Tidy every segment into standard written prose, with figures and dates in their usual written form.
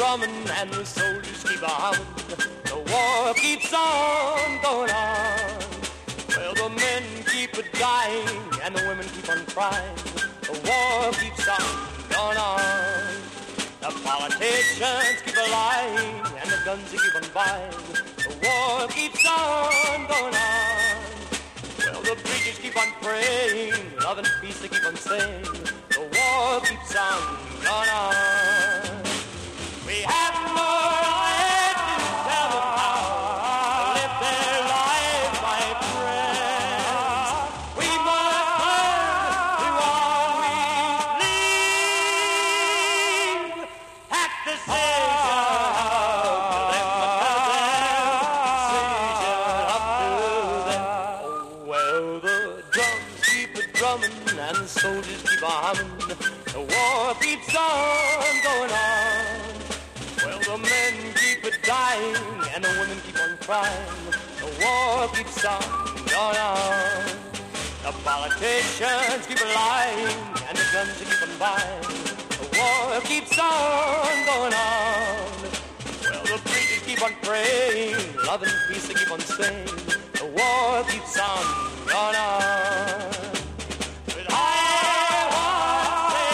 drumming and the soldiers keep humming. The war keeps on going on. Well, the men keep it dying and the women keep on crying. The war keeps on going on. The politicians keep a lying and the guns they keep on buying. The war keeps on going on. Well, the preachers keep on praying, love and peace they keep on saying. The war keeps on going on. We have no right to tell them how to live their life, my friends. We must learn to always leave at decision up to them. Well, the drums keep it drumming and the soldiers keep on humming. The war keeps on going on. Well, the men keep it dying and the women keep on crying. The war keeps on going on. The politicians keep lying and the guns they keep on buying. The war keeps on going on. Well, the preachers keep on praying, love and peace they keep on saying. The war keeps on going on. But I want to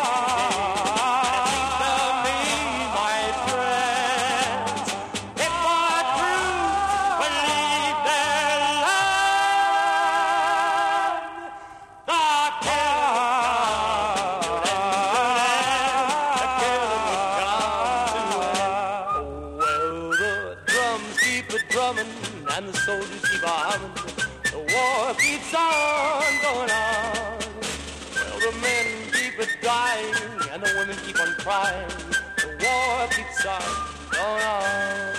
say to me, my friends, if our troops will leave their land, the killing would come to an end. Oh, well, the drums keep it drumming and the soldiers keep on humming. The war keeps on going on. Well, the men keep it dying and the women keep on crying. The war keeps on going on.